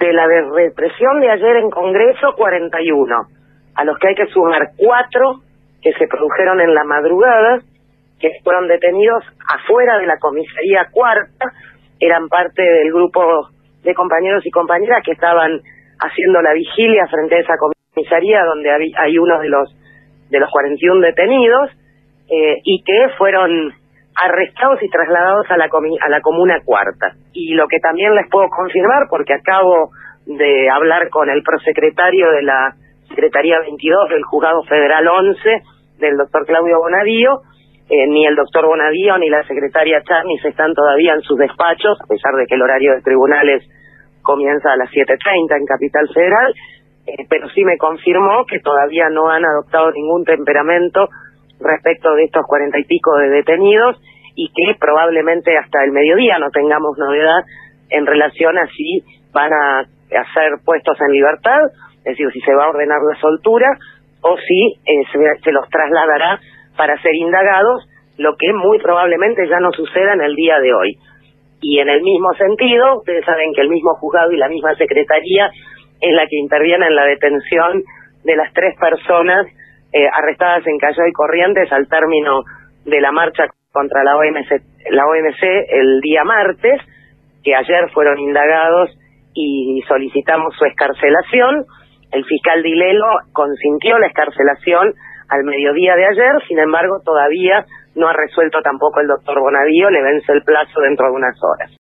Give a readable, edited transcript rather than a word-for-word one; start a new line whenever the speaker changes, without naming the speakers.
De la represión de ayer en Congreso, 41, a los que hay que sumar 4 que se produjeron en la madrugada, que fueron detenidos afuera de la comisaría cuarta, eran parte del grupo de compañeros y compañeras que estaban haciendo la vigilia frente a esa comisaría donde hay uno de los 41 detenidos, y que fueron arrestados y trasladados a la comuna cuarta. Y lo que también les puedo confirmar, porque acabo de hablar con el prosecretario de la Secretaría 22 del Juzgado Federal 11, del doctor Claudio Bonadío, ni el doctor Bonadío ni la secretaria Charnis están todavía en sus despachos, a pesar de que el horario de tribunales comienza a las 7:30 en Capital Federal, pero sí me confirmó que todavía no han adoptado ningún temperamento respecto de estos 40 y pico de detenidos, y que probablemente hasta el mediodía no tengamos novedad en relación a si van a ser puestos en libertad, es decir, si se va a ordenar la soltura o si se los trasladará para ser indagados, lo que muy probablemente ya no suceda en el día de hoy. Y en el mismo sentido, ustedes saben que el mismo juzgado y la misma secretaría es la que interviene en la detención de las 3 personas arrestadas en Callao y Corrientes al término de la marcha contra la OMC el día martes, que ayer fueron indagados y solicitamos su excarcelación. El fiscal Dilelo consintió la excarcelación al mediodía de ayer, sin embargo todavía no ha resuelto tampoco el doctor Bonadío, le vence el plazo dentro de unas horas.